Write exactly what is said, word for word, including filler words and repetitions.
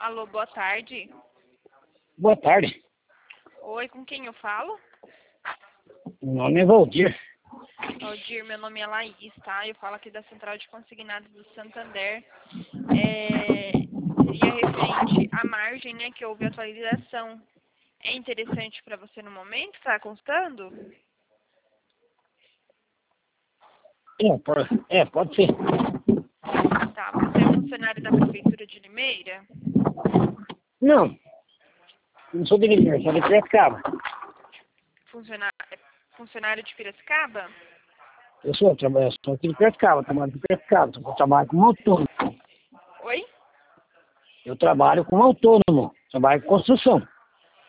Alô, boa tarde. Boa tarde. Oi, com quem eu falo? Meu nome é Valdir. Valdir, meu nome é Laís, tá? Eu falo aqui da Central de Consignados do Santander. É, seria referente à margem, né, que houve atualização. É interessante para você no momento? Tá constando? É, pode, é, pode ser. Tá, você é funcionário da Prefeitura de Limeira? Não, não sou de Limeira, sou de Piracicaba. Funcionário, funcionário de Piracicaba? Eu sou, eu trabalho, eu sou aqui de Piracicaba, trabalho de Piracicaba, eu trabalho como autônomo. Oi? Eu trabalho como autônomo, trabalho com construção.